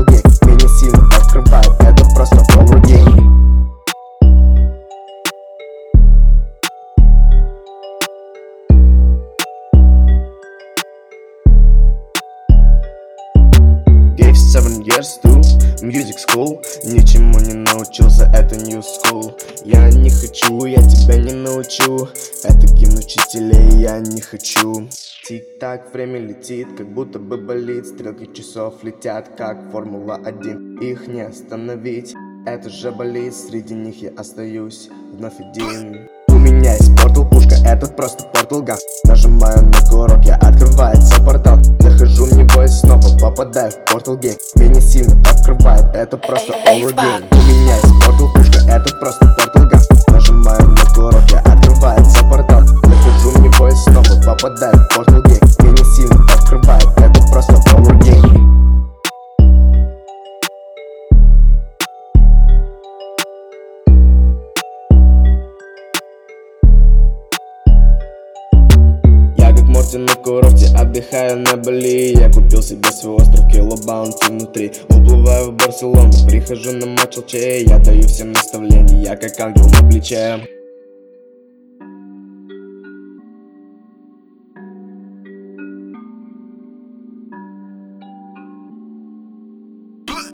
Portal Game меня сильно открывает, это просто овергейм. Gave 7 years to music school. Ничему не научился, это new school. Я не хочу, я тебя не научу. Это гимн учителей, я не хочу. Тик-так, время летит, как будто бы болит. Стрелки часов летят, как Формула-1. Их не остановить, это же болит. Среди них я остаюсь вновь один. У меня есть портал, пушка, этот просто портал ган. Нажимаю на курок, я открывается портал. Захожу в него и снова попадаю в Portal Game. Меня сильно открывает, это просто овергейм. У меня есть портал, пушка, это просто портал ган. Нажимаю на курок, я открывается портал. Захожу в него и снова попадаю в Portal Game. Меня сильно открывает, это просто овергейм. Морти на курорте, отдыхаю на Бали. Я купил себе свой остров, кило баунти внутри. Уплываю в Барселону, прихожу на матч ЛЧ. Я даю всем наставления, я как ангел на плече.